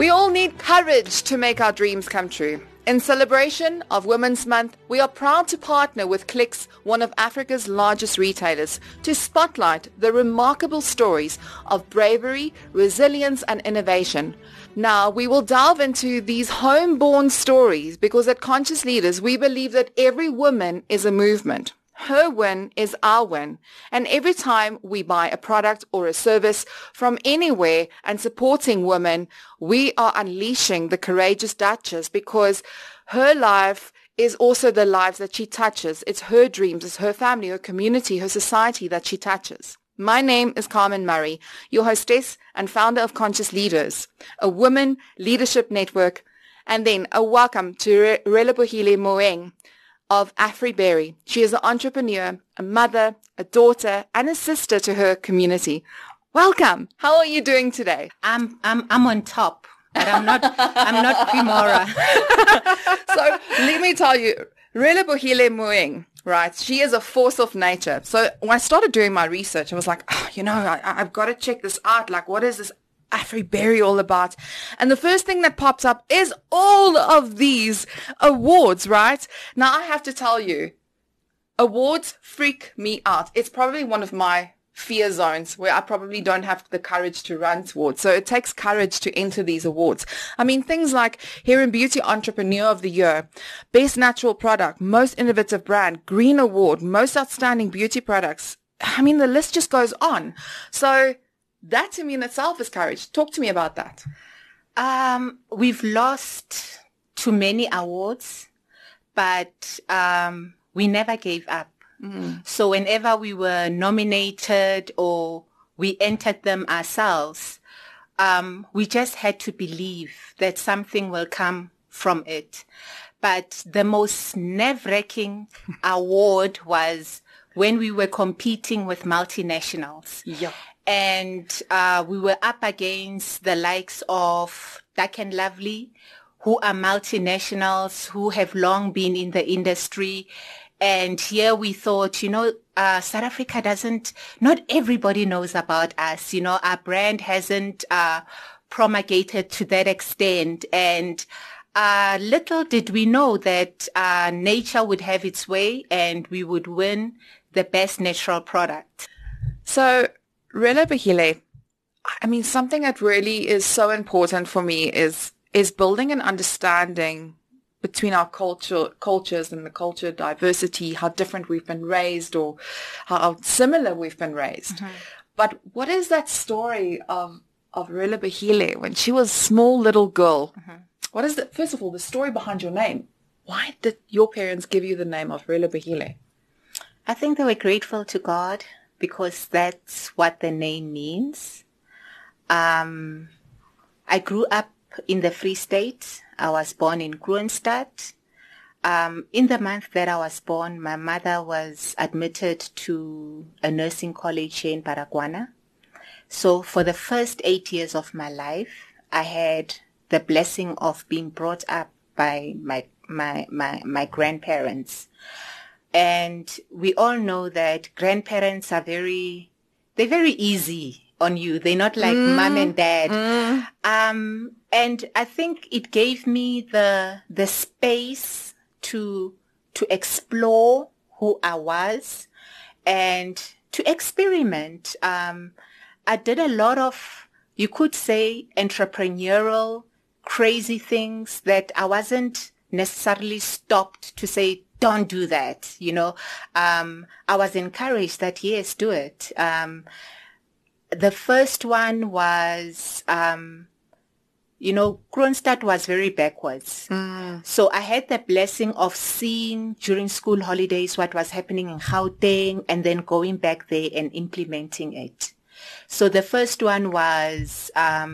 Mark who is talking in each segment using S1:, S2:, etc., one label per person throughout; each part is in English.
S1: We all need courage to make our dreams come true. In celebration of Women's Month, we are proud to partner with Clicks, one of Africa's largest retailers, to spotlight the remarkable stories of bravery, resilience and innovation. Now, we will delve into these homeborn stories because at Conscious Leaders, we believe that every woman is a movement. Her win is our win. And every time we buy a product or a service from anywhere and supporting women, we are unleashing the courageous Duchess because her life is also the lives that she touches. It's her dreams, it's her family, her community, her society that she touches. My name is Carmen Murray, your hostess and founder of Conscious Leaders, a women leadership network, and then a welcome to Relebohile Moeng of AfriBerry. She is an entrepreneur, a mother, a daughter, and a sister to her community. Welcome. How are you doing today?
S2: I'm on top, but I'm not Primora.
S1: So let me tell you, Relebohile Moeng, right? She is a force of nature. So when I started doing my research, I was like, I've got to check this out. Like, what is this AfriBerry all about? And the first thing that pops up is all of these awards, right? Now I have to tell you, awards freak me out. It's probably one of my fear zones where I probably don't have the courage to run towards. So it takes courage to enter these awards. I mean, things like Hair and Beauty Entrepreneur of the Year, Best Natural Product, Most Innovative Brand, Green Award, Most Outstanding Beauty Products. I mean, the list just goes on. So that to me in itself is courage. Talk to me about that.
S2: We've lost too many awards, but we never gave up. So whenever we were nominated or we entered them ourselves, we just had to believe that something will come from it. But the most nerve-wracking award was when we were competing with multinationals.
S1: Yeah.
S2: And we were up against the likes of Dark and Lovely, who are multinationals, who have long been in the industry. And here we thought, South Africa not everybody knows about us. Our brand hasn't promulgated to that extent. And little did we know that nature would have its way and we would win the best natural product.
S1: So, Relebohile, I mean, something that really is so important for me is building an understanding between our cultures and the culture diversity, how different we've been raised or how similar we've been raised. Mm-hmm. But what is that story of Relebohile when she was a small little girl? Mm-hmm. What is first of all, the story behind your name? Why did your parents give you the name of Relebohile?
S2: I think they were grateful to God because that's what the name means. I grew up in the Free State. I was born in Kroonstad. In the month that I was born, my mother was admitted to a nursing college here in Baragwana. So for the first 8 years of my life, I had the blessing of being brought up by my grandparents. And we all know that grandparents are they're very easy on you. They're not like mom and dad. And I think it gave me the space to explore who I was and to experiment. I did a lot of, you could say, entrepreneurial, crazy things that I wasn't necessarily stopped to say, don't do that. I was encouraged that, yes, do it. The first one was, Kroonstad was very backwards. So I had the blessing of seeing during school holidays what was happening in Gauteng and then going back there and implementing it. So the first one was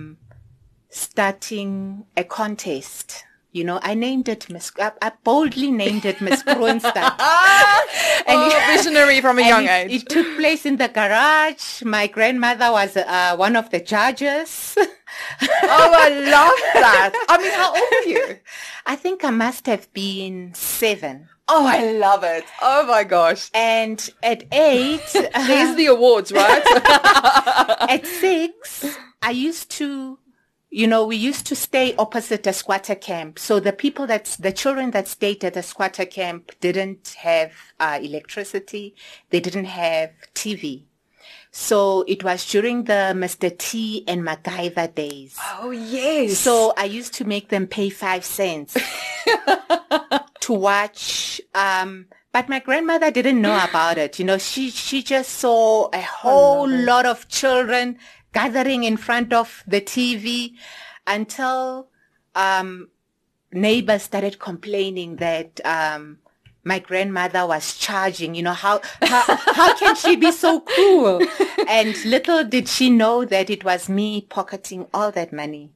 S2: starting a contest. I named it I boldly named it Miss Kroonstad.
S1: Visionary from a young age.
S2: It took place in the garage. My grandmother was one of the judges.
S1: Oh, I love that. I mean, how old were you?
S2: I think I must have been 7.
S1: Oh, I love it. Oh, my gosh.
S2: And at 8...
S1: There's the awards, right?
S2: At 6, I used to we used to stay opposite a squatter camp. So the children that stayed at the squatter camp didn't have electricity. They didn't have TV. So it was during the Mr. T and MacGyver days.
S1: Oh, yes.
S2: So I used to make them pay 5 cents to watch. But my grandmother didn't know about it. She just saw a whole lot of children gathering in front of the TV until neighbors started complaining that my grandmother was charging. How can she be so cruel? And little did she know that it was me pocketing all that money.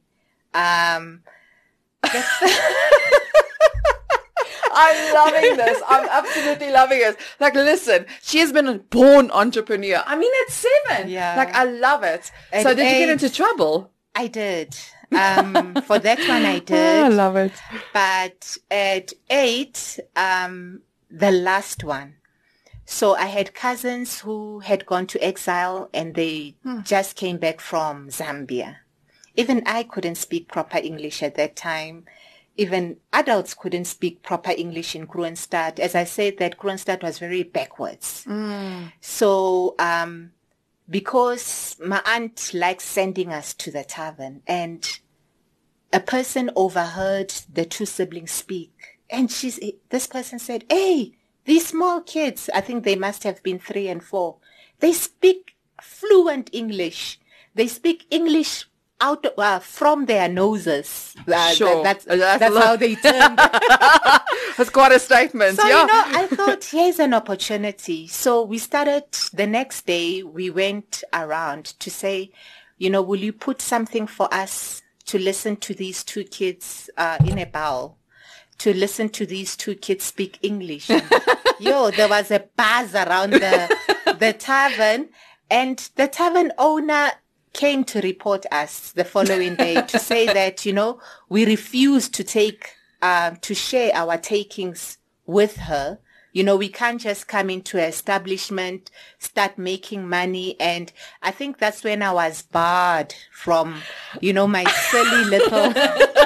S1: I'm loving this. I'm absolutely loving it. Like, listen, she has been a born entrepreneur. I mean, at 7.
S2: Yeah.
S1: Like, I love it.
S2: At
S1: So did you get
S2: 8,
S1: into trouble?
S2: I did. For that one, I did.
S1: I love it.
S2: But at 8, the last one. So I had cousins who had gone to exile and they just came back from Zambia. Even I couldn't speak proper English at that time. Even adults couldn't speak proper English in Kroonstad. As I said, that Kroonstad was very backwards. So, because my aunt likes sending us to the tavern, and a person overheard the 2 siblings speak, and this person said, "Hey, these small kids," I think they must have been 3 and 4, "they speak fluent English. They speak English out from their noses."
S1: Sure.
S2: That's how they termed it.
S1: That's quite a statement.
S2: So,
S1: yeah.
S2: I thought, here's an opportunity. So we started the next day. We went around to say, will you put something for us to listen to these 2 kids in a bowl, to listen to these 2 kids speak English. There was a buzz around the tavern, and the tavern owner came to report us the following day to say that, we refuse to share our takings with her. We can't just come into an establishment, start making money. And I think that's when I was barred from, my silly little...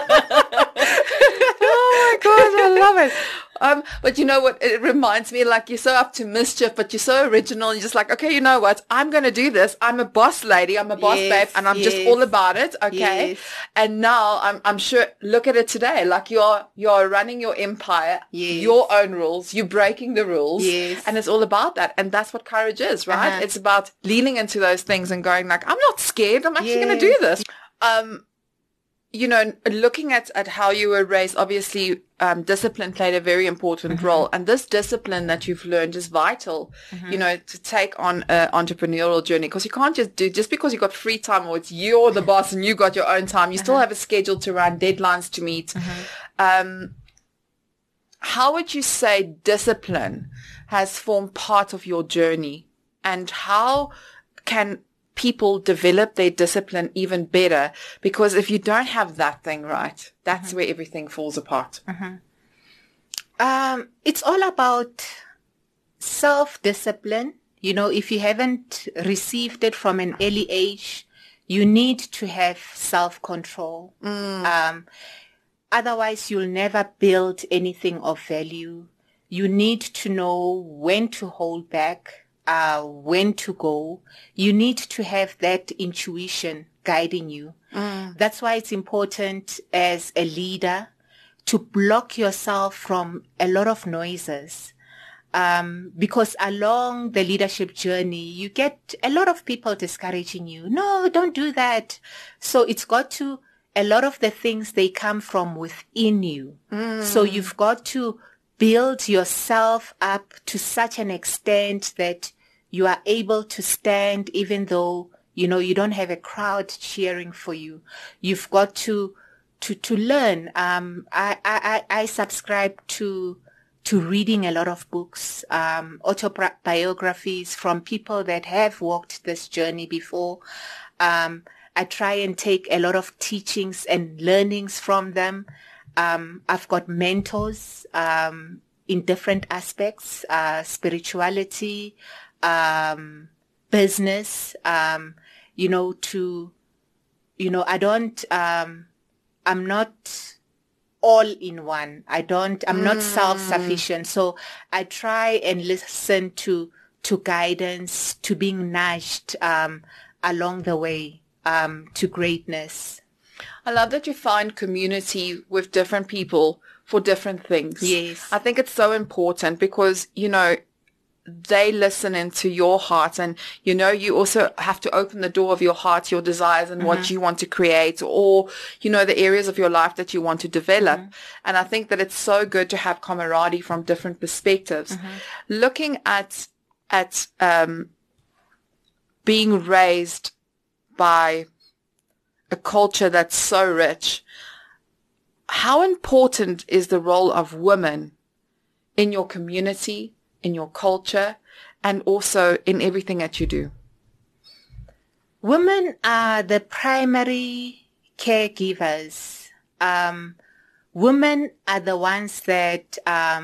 S1: Oh my God, I love it. But you know what? It reminds me, like, you're so up to mischief, but you're so original. You're just like, okay, you know what? I'm going to do this. I'm a boss lady. I'm a boss babe, and I'm just all about it. Okay.
S2: Yes.
S1: And now I'm sure, look at it today. Like, you're running your empire,
S2: Yes.
S1: your own rules. You're breaking the rules.
S2: Yes.
S1: And it's all about that. And that's what courage is, right?
S2: Uh-huh.
S1: It's about leaning into those things and going like, I'm not scared. I'm actually going to do this. Looking at how you were raised, obviously, discipline played a very important role. And this discipline that you've learned is vital, to take on an entrepreneurial journey. Because you can't just because you got free time or it's you're the boss and you got your own time, you still have a schedule to run, deadlines to meet. How would you say discipline has formed part of your journey? And how can people develop their discipline even better? Because if you don't have that thing right, that's where everything falls apart.
S2: It's all about self-discipline. If you haven't received it from an early age, you need to have self-control. Otherwise, you'll never build anything of value. You need to know when to hold back, when to go. You need to have that intuition guiding you. That's why it's important as a leader to block yourself from a lot of noises. Because along the leadership journey, you get a lot of people discouraging you. No, don't do that. So a lot of the things, they come from within you. So you've got to build yourself up to such an extent that you are able to stand even though, you don't have a crowd cheering for you. You've got to learn. I subscribe to reading a lot of books, autobiographies from people that have walked this journey before. I try and take a lot of teachings and learnings from them. I've got mentors in different aspects, spirituality, business, I don't, I'm not all in one. I'm not self-sufficient. So I try and listen to guidance, to being nudged, along the way, to greatness.
S1: I love that you find community with different people for different things.
S2: Yes.
S1: I think it's so important because, they listen into your heart, and, you also have to open the door of your heart, your desires and what you want to create, or, the areas of your life that you want to develop. And I think that it's so good to have camaraderie from different perspectives. Looking at being raised by a culture that's so rich, how important is the role of women in your community, in your culture, and also in everything that you do?
S2: Women are the primary caregivers. Women are the ones that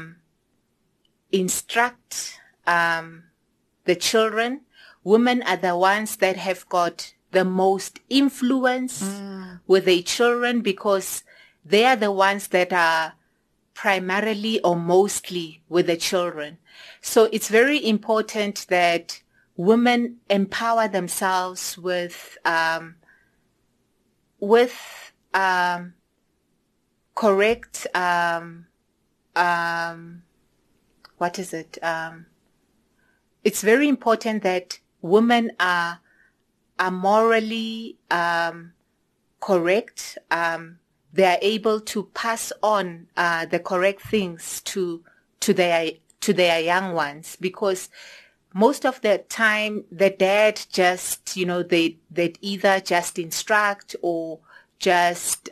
S2: instruct the children. Women are the ones that have got the most influence with their children, because they are the ones that are primarily or mostly with the children. So it's very important that women empower themselves with correct, what is it? It's very important that women are morally correct. They are able to pass on the correct things to their young ones, because most of the time the dad just they either just instruct or just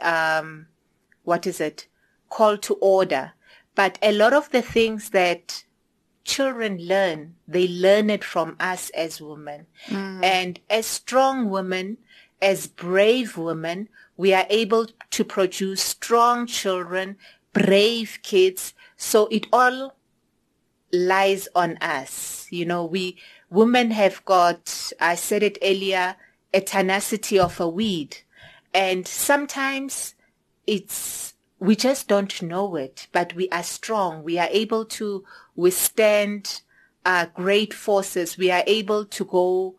S2: call to order. But a lot of the things that children learn, they learn it from us as women. And as strong women, as brave women, we are able to produce strong children, brave kids. So it all lies on us. We women have got, I said it earlier, a tenacity of a weed. And sometimes we just don't know it, but we are strong. We are able to withstand great forces. We are able to go,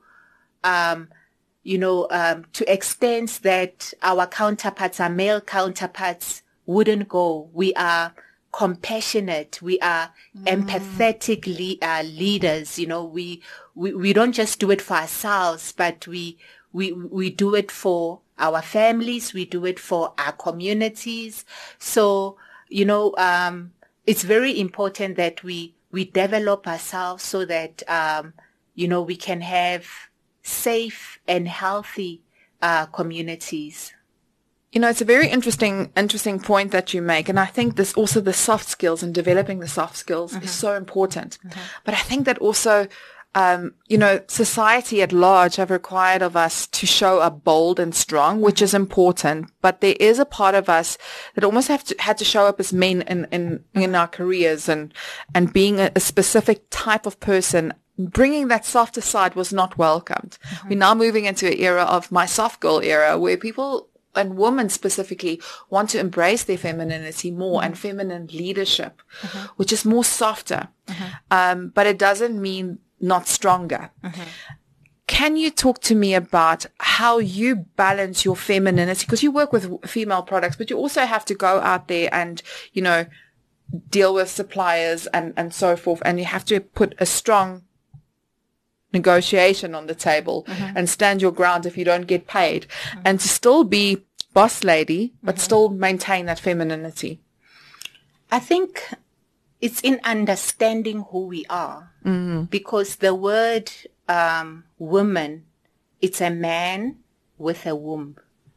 S2: to extents that our counterparts, our male counterparts, wouldn't go. We are compassionate. We are empathetic leaders. We don't just do it for ourselves, but we do it for our families. We do it for our communities. So, it's very important that we develop ourselves so that, we can have safe and healthy communities.
S1: It's a very interesting point that you make. And I think this also, the soft skills and developing the soft skills is so important. But I think that also, society at large have required of us to show up bold and strong, which is important. But there is a part of us that almost had to show up as men in our careers, and being a specific type of person. Bringing that softer side was not welcomed. We're now moving into an era of my soft girl era, where people, and women specifically, want to embrace their femininity more and feminine leadership, which is more softer. But it doesn't mean not stronger. Can you talk to me about how you balance your femininity? Because you work with female products, but you also have to go out there and, deal with suppliers and so forth. And you have to put a strong negotiation on the table and stand your ground if you don't get paid, and to still be boss lady, but still maintain that femininity.
S2: I think it's in understanding who we are, because the word woman, it's a man with a womb.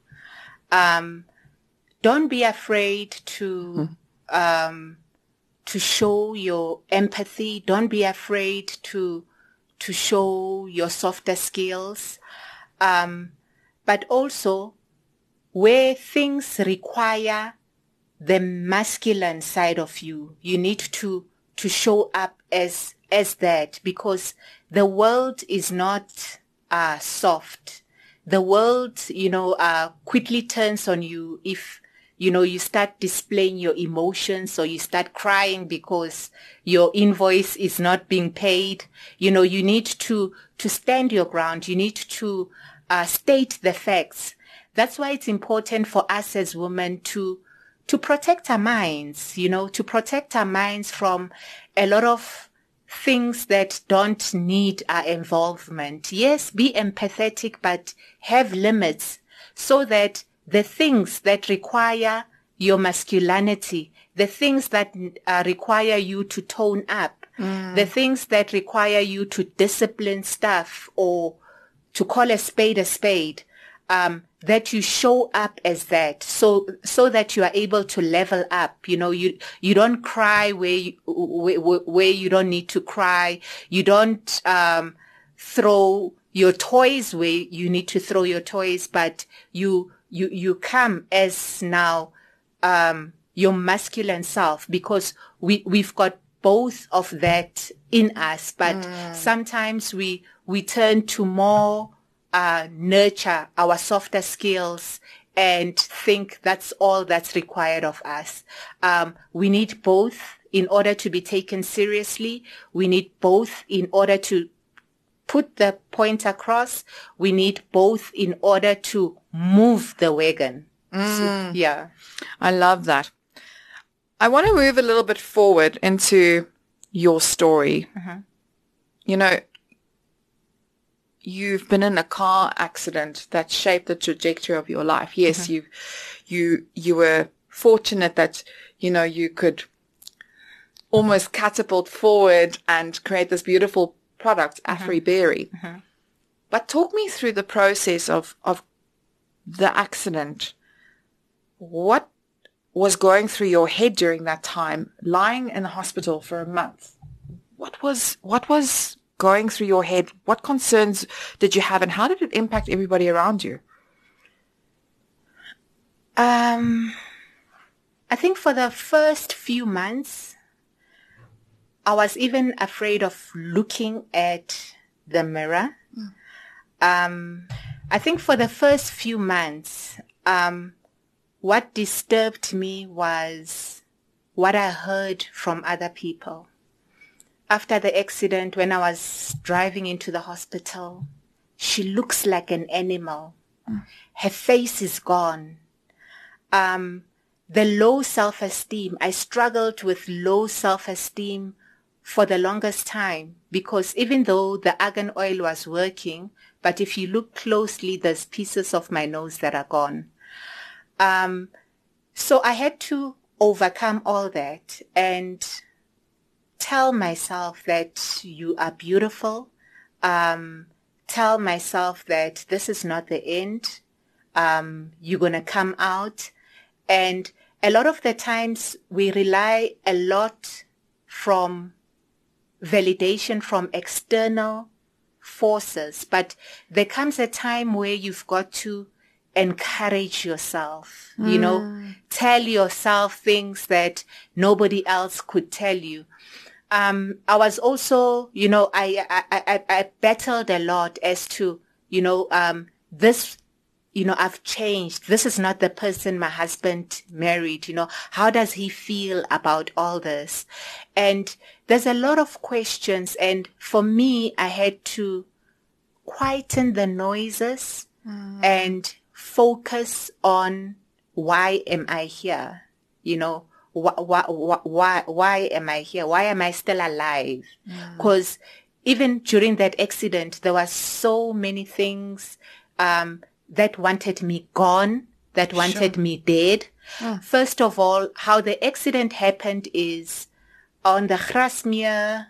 S2: Don't be afraid to show your empathy. Don't be afraid to show your softer skills. But also, where things require the masculine side of you, you need to show up as that, because the world is not soft. the world, quickly turns on you if, you start displaying your emotions, or you start crying because your invoice is not being paid. You need to stand your ground. You need to state the facts. That's why it's important for us as women to protect our minds, to protect our minds from a lot of things that don't need our involvement. Yes, be empathetic, but have limits, so that the things that require your masculinity, the things that require you to tone up, the things that require you to discipline stuff, or to call a spade, that you show up as that, so that you are able to level up. You don't cry where you don't need to cry. You don't throw your toys where you need to throw your toys, but you come as now your masculine self, because we've got both of that in us, but sometimes we turn to more nurture our softer skills and think that's all that's required of us. We need both in order to be taken seriously. We need both in order to put the point across. We need both in order to move the wagon. So, yeah.
S1: I love that. I want to move a little bit forward into your story. You've been in a car accident that shaped the trajectory of your life. Yes, you were fortunate that, you could almost catapult forward and create this beautiful product, AfriBerry. But talk me through the process of the accident. What was going through your head during that time, lying in the hospital for a month? What was going through your head? What concerns did you have, and how did it impact everybody around you?
S2: I think for the first few months, I was even afraid of looking at the mirror. I think for the first few months, what disturbed me was what I heard from other people. After the accident, when I was driving into the hospital, she looks like an animal. Her face is gone. The low self-esteem, I struggled with low self-esteem for the longest time, because even though the argan oil was working, but if you look closely, there's pieces of my nose that are gone. So I had to overcome all that and tell myself that you are beautiful. Tell myself that this is not the end. You're going to come out. And a lot of the times we rely a lot from validation from external forces, but there comes a time where you've got to encourage yourself, tell yourself things that nobody else could tell you. I was also, I battled a lot as to, this, I've changed. This is not the person my husband married, how does he feel about all this? And there's a lot of questions. And for me, I had to quieten the noises and focus on why am I here? Why am I here? Why am I still alive? Because even during that accident, there were so many things that wanted me gone, that wanted me dead. First of all, how the accident happened is on the Grasmere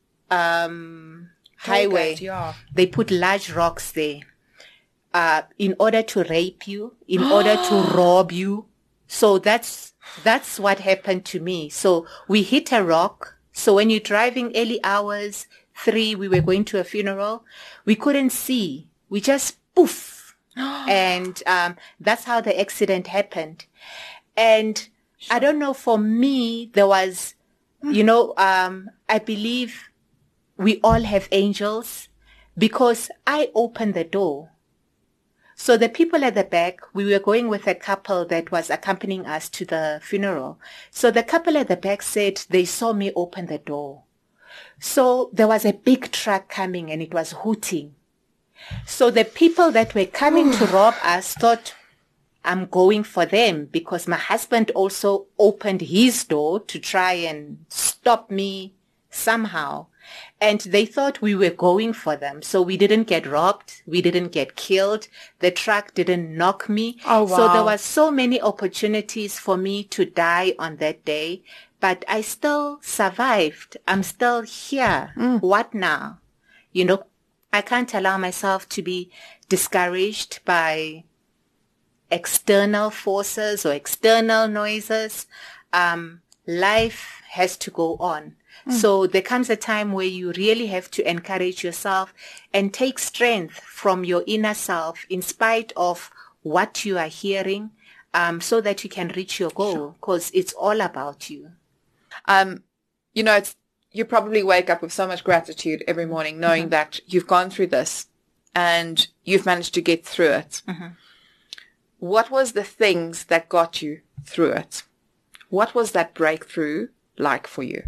S2: highway. They put large rocks there in order to rape you, in order to rob you. So that's what happened to me. So we hit a rock. So when you're driving early hours, 3, we were going to a funeral, we couldn't see. We just poof. And that's how the accident happened. And I don't know, for me, there was, I believe we all have angels, because I opened the door. So the people at the back, we were going with a couple that was accompanying us to the funeral. So the couple at the back said they saw me open the door. So there was a big truck coming and it was hooting. So the people that were coming to rob us thought I'm going for them because my husband also opened his door to try and stop me somehow. And they thought we were going for them. So we didn't get robbed. We didn't get killed. The truck didn't knock me.
S1: Oh, wow.
S2: So there was so many opportunities for me to die on that day. But I still survived. I'm still here. What now? You know, I can't allow myself to be discouraged by external forces or external noises. Life has to go on. So there comes a time where you really have to encourage yourself and take strength from your inner self in spite of what you are hearing, so that you can reach your goal, because it's all about you.
S1: You know, you probably wake up with so much gratitude every morning knowing that you've gone through this and you've managed to get through it. What was the things that got you through it? What was that breakthrough like for you?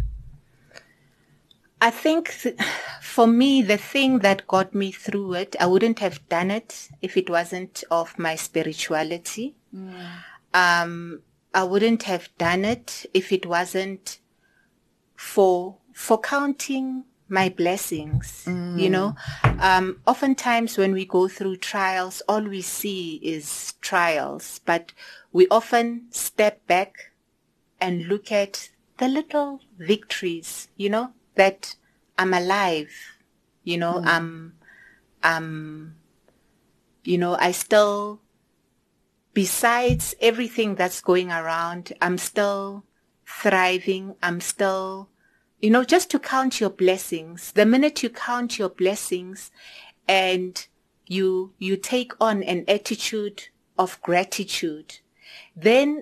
S2: I think for me, the thing that got me through it, I wouldn't have done it if it wasn't of my spirituality. I wouldn't have done it if it wasn't for counting my blessings. You know, oftentimes when we go through trials, all we see is trials, but we often step back and look at the little victories, you know, that I'm alive, you know, you know, I still, besides everything that's going around, I'm still thriving. I'm still, you know, just to count your blessings. The minute you count your blessings and you take on an attitude of gratitude, then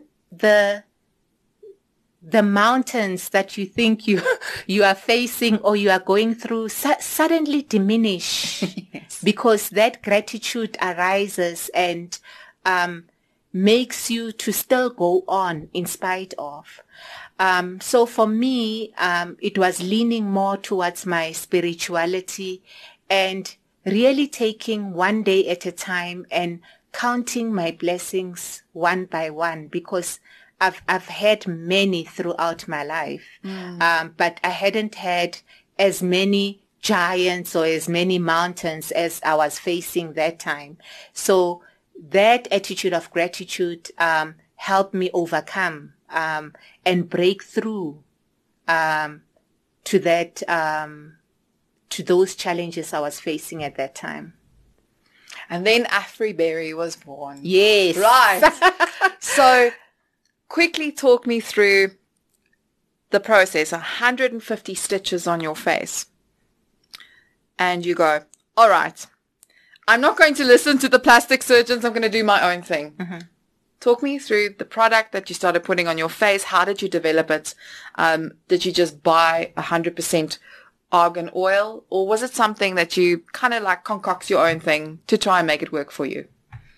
S2: the mountains that you think you are facing or you are going through suddenly diminish. Yes. Because that gratitude arises and makes you to still go on in spite of. So for me, it was leaning more towards my spirituality and really taking one day at a time and counting my blessings one by one, because I've had many throughout my life, but I hadn't had as many giants or as many mountains as I was facing that time. So that attitude of gratitude helped me overcome and break through to that to those challenges I was facing at that time.
S1: And then Afriberry was born.
S2: Yes.
S1: Right. So quickly talk me through the process. 150 stitches on your face. And you go, all right, I'm not going to listen to the plastic surgeons. I'm going to do my own thing. Talk me through the product that you started putting on your face. How did you develop it? Did you just buy 100% argan oil? Or was it something that you kind of like concoct your own thing to try and make it work for you?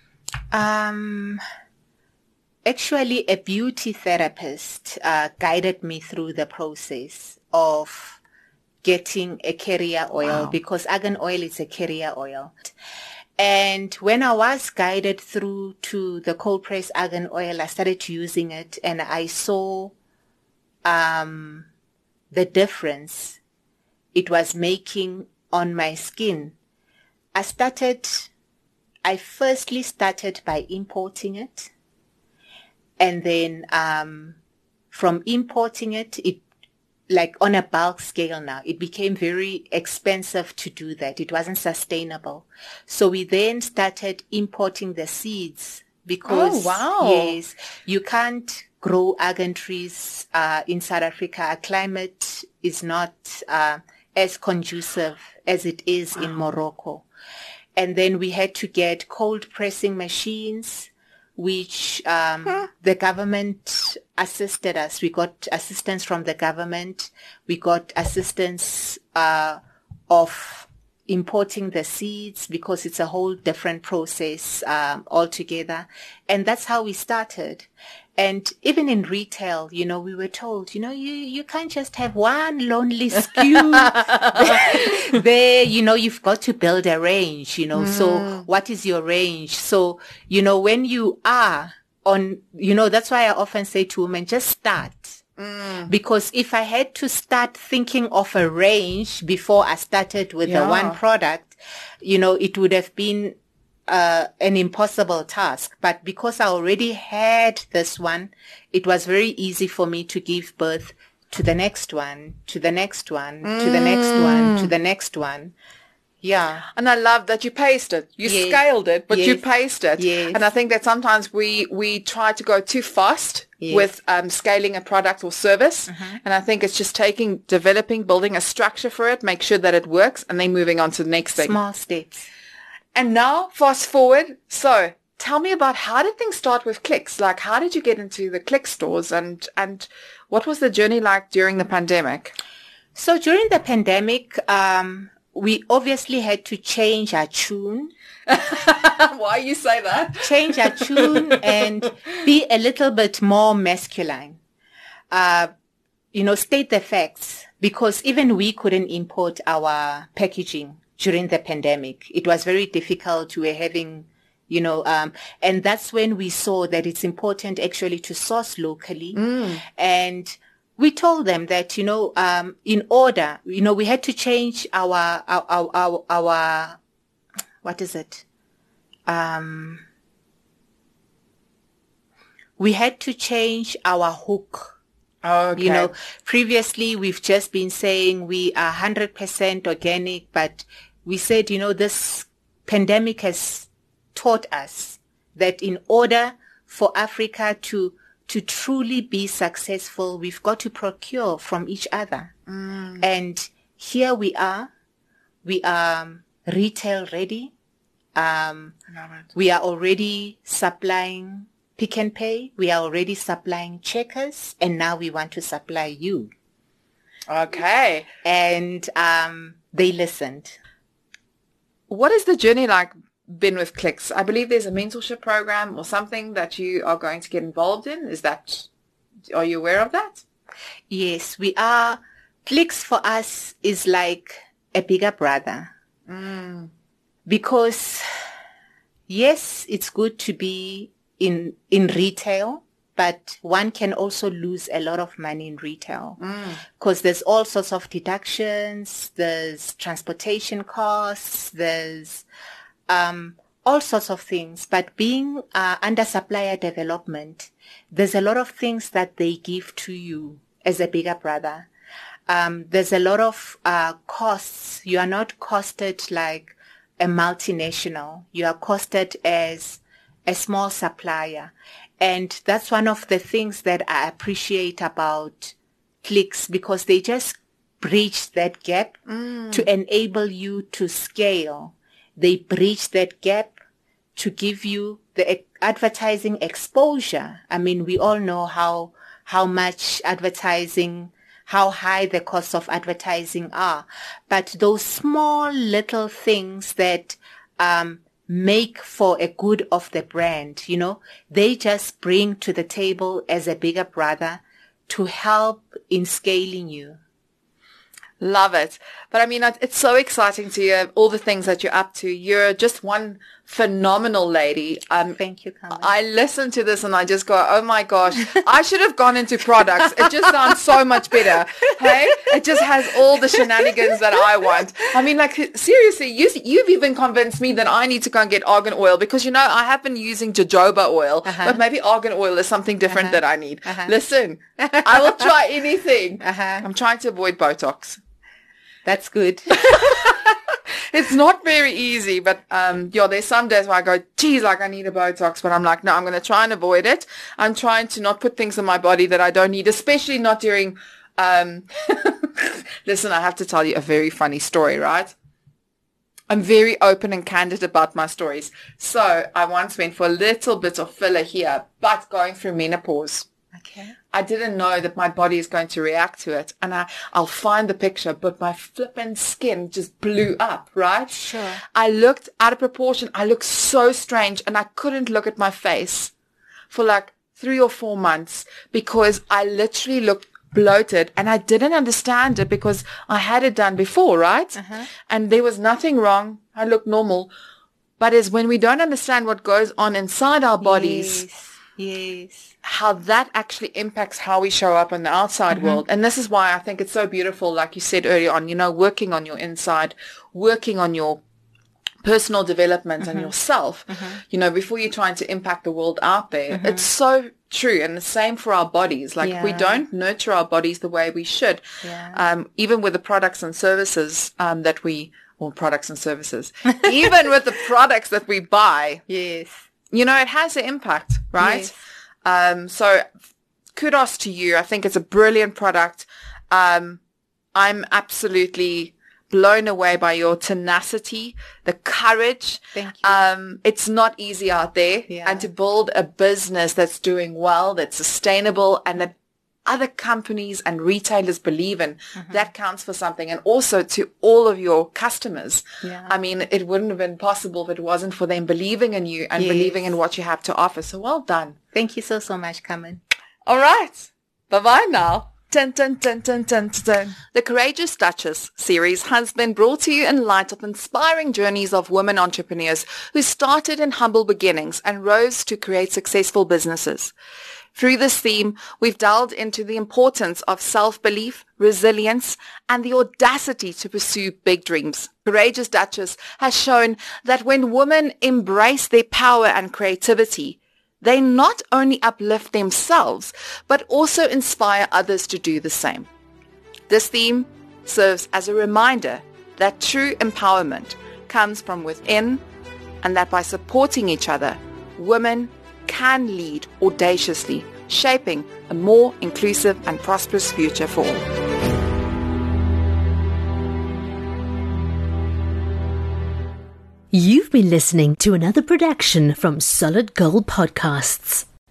S2: Actually, a beauty therapist guided me through the process of getting a carrier oil, because argan oil is a carrier oil. And when I was guided through to the cold press argan oil, I started using it and I saw the difference it was making on my skin. I firstly started by importing it. And then from importing it, like on a bulk scale now, it became very expensive to do that. It wasn't sustainable. So we then started importing the seeds because, yes, you can't grow argan trees in South Africa. Our climate is not as conducive as it is in Morocco. And then we had to get cold pressing machines, which the government assisted us. We got assistance from the government. We got assistance of importing the seeds because it's a whole different process altogether. And that's how we started. And even in retail, you know, we were told, you know, you can't just have one lonely SKU there, you know, you've got to build a range, you know. So what is your range? So, you know, when you are on, you know, that's why I often say to women, just start. Because if I had to start thinking of a range before I started with the one product, you know, it would have been an impossible task. But because I already had this one, it was very easy for me to give birth to the next one, to the next one, to the next one, to the next one. Yeah.
S1: And I love that you paced it. You scaled it, but you paced it.
S2: Yes.
S1: And I think that sometimes we try to go too fast with scaling a product or service. And I think it's just developing, building a structure for it, make sure that it works, and then moving on to the next thing.
S2: Small steps.
S1: And now, fast forward. So tell me about, how did things start with Clicks? Like, how did you get into the Clicks stores, and what was the journey like during the pandemic?
S2: So during the pandemic, we obviously had to change our tune.
S1: Why you say that?
S2: Change our tune and be a little bit more masculine. You know, state the facts, because even we couldn't import our packaging during the pandemic. It was very difficult. We were having, you know, and that's when we saw that it's important actually to source locally. And we told them that, you know, in order, you know, we had to change our what is it? We had to change our hook.
S1: Okay.
S2: You know, previously we've just been saying we are 100% organic, but we said, you know, this pandemic has taught us that in order for Africa to truly be successful, we've got to procure from each other. And here we are retail ready. We are already supplying Pick n Pay. We are already supplying Checkers, and now we want to supply you.
S1: Okay.
S2: And they listened.
S1: What is the journey like been with Clicks? I believe there's a mentorship program or something that you are going to get involved in. Are you aware of that?
S2: Yes, we are. Clicks for us is like a bigger brother. Because yes, it's good to be in retail, but one can also lose a lot of money in retail because there's all sorts of deductions, there's transportation costs, there's all sorts of things. But being under supplier development, there's a lot of things that they give to you as a bigger brother. There's a lot of costs. You are not costed like a multinational. You are costed as a small supplier. And that's one of the things that I appreciate about Clicks, because they just bridge that gap to enable you to scale. They bridge that gap to give you the advertising exposure. I mean, we all know how much advertising, how high the costs of advertising are. But those small little things that make for a good of the brand, you know, they just bring to the table as a bigger brother to help in scaling you.
S1: Love it. But I mean, it's so exciting to hear all the things that you're up to. You're just one phenomenal lady.
S2: Thank you, Carmen.
S1: I listen to this and I just go, oh my gosh, I should have gone into products. It just sounds so much better. Hey, it just has all the shenanigans that I want. I mean, like, seriously, you've even convinced me that I need to go and get argan oil, because, you know, I have been using jojoba oil, but maybe argan oil is something different that I need. Listen, I will try anything. I'm trying to avoid Botox.
S2: That's good.
S1: It's not very easy, but there's some days where I go, geez, like I need a Botox, but I'm like, no, I'm going to try and avoid it. I'm trying to not put things in my body that I don't need, especially not during, listen, I have to tell you a very funny story, right? I'm very open and candid about my stories. So I once went for a little bit of filler here, but going through menopause.
S2: Okay.
S1: I didn't know that my body is going to react to it. And I'll find the picture, but my flippin' skin just blew up, right?
S2: Sure.
S1: I looked out of proportion. I looked so strange, and I couldn't look at my face for like 3 or 4 months because I literally looked bloated, and I didn't understand it because I had it done before, right? And there was nothing wrong. I looked normal. But it's when we don't understand what goes on inside our bodies,
S2: Yes.
S1: how that actually impacts how we show up in the outside world. And this is why I think it's so beautiful, like you said earlier on, working on your inside, working on your personal development and yourself, before you're trying to impact the world out there. It's so true. And the same for our bodies. Like we don't nurture our bodies the way we should. Even with the products and services even with the products that we buy.
S2: Yes.
S1: It has an impact, right? Yes. So kudos to you. I think it's a brilliant product. I'm absolutely blown away by your tenacity, the courage.
S2: Thank you.
S1: It's not easy out there. And to build a business that's doing well, that's sustainable, and that other companies and retailers believe in, that counts for something. And also to all of your customers. I mean, it wouldn't have been possible if it wasn't for them believing in you and believing in what you have to offer. So well done.
S2: Thank you so much, Carmen.
S1: All right. Bye-bye now. Dun, dun, dun, dun, dun, dun. The Courageous Duchess series has been brought to you in light of inspiring journeys of women entrepreneurs who started in humble beginnings and rose to create successful businesses. Through this theme, we've delved into the importance of self-belief, resilience, and the audacity to pursue big dreams. Courageous Duchess has shown that when women embrace their power and creativity, they not only uplift themselves, but also inspire others to do the same. This theme serves as a reminder that true empowerment comes from within, and that by supporting each other, women can lead audaciously, shaping a more inclusive and prosperous future for all.
S3: You've been listening to another production from Solid Gold Podcasts.